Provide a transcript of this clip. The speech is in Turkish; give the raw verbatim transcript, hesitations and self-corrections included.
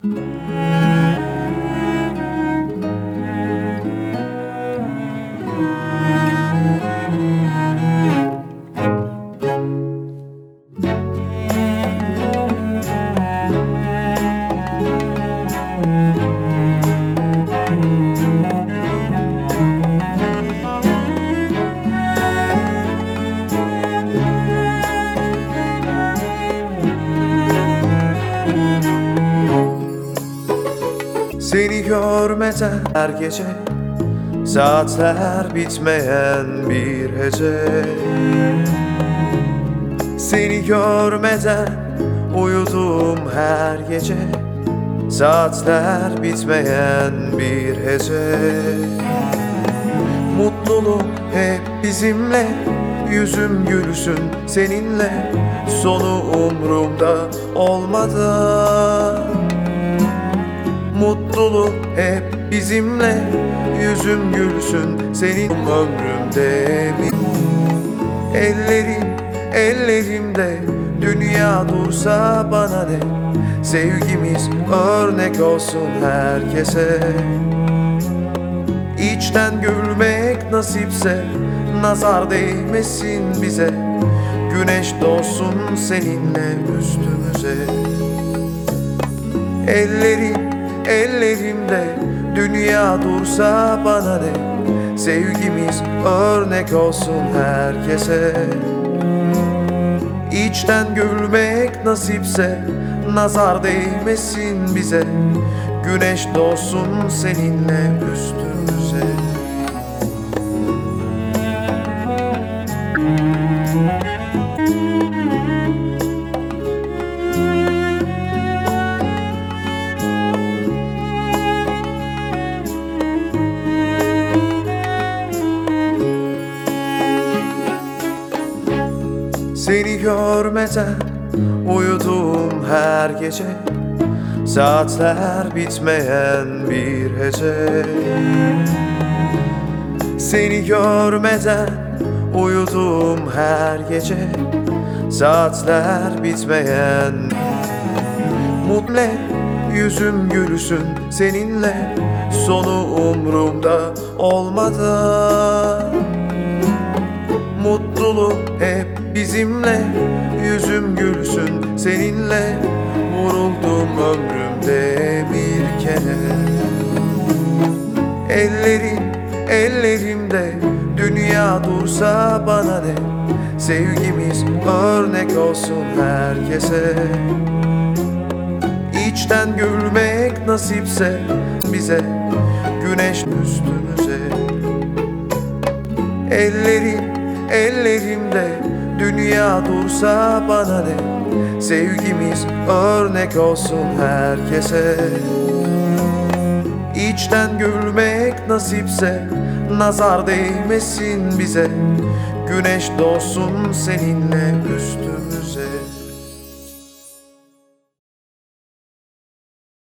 Seni görmeden her gece, saatler bitmeyen bir hece. Seni görmeden uyudum her gece, saatler bitmeyen bir hece. Mutluluk hep bizimle, yüzüm gülsün seninle, sonu umrumda olmadan. Mutluluk hep bizimle, yüzüm gülsün senin ömrümde mi? Ellerim ellerimde, dünya dursa bana de, sevgimiz örnek olsun herkese. İçten gülmek nasipse, nazar değmesin bize, güneş doğsun seninle üstümüze. Ellerim ellerimde, dünya dursa bana de, sevgimiz örnek olsun herkese. İçten gülmek nasipse, nazar değmesin bize, güneş doğsun seninle üstümüze. Seni görmeden uyudum her gece, saatler bitmeyen bir hece. Seni görmeden uyudum her gece, saatler bitmeyen. Mutlu yüzüm gülsün seninle, sonu umrumda olmadan. Mutluluk hep bizimle, yüzüm gülsün seninle, vuruldum ömrümde bir kere. Ellerim ellerimde, dünya dursa bana de, sevgimiz örnek olsun herkese. İçten gülmek nasipse bize, güneş üstümüze. Ellerim ellerimde, dünya dursa bana de, sevgimiz örnek olsun herkese. İçten gülmek nasipse, nazar değmesin bize, güneş doğsun seninle üstümüze.